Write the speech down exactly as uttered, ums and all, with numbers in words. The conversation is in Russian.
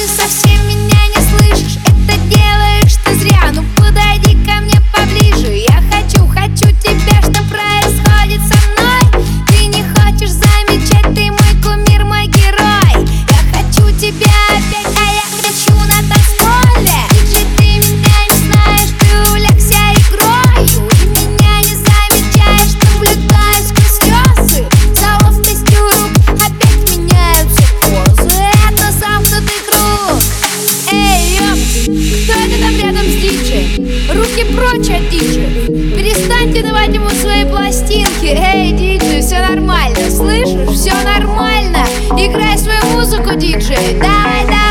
ты совсем меня не слышишь? Это делаешь ты зря. Ну подойди ко мне поближе. Я хочу, хочу тебя, что происходит со мной? Ты не хочешь замечать, ты мой кумир, мой герой. Я хочу тебя опять, а я хочу на танцполе. Диджей, ты меня не знаешь, ты увлекся игрою. Ты меня не замечаешь, наблюдаешь сквозь слезы. Залов тестю рук, опять меняются позы. Это замкнутый круг. Эй, ёпти, кто это там рядом с диджеем? Руки прочь от диджея. Перестаньте давать ему свои пластинки. Эй, диджей, все нормально, слышишь? Все нормально. Играй свою музыку, диджей. Давай, давай.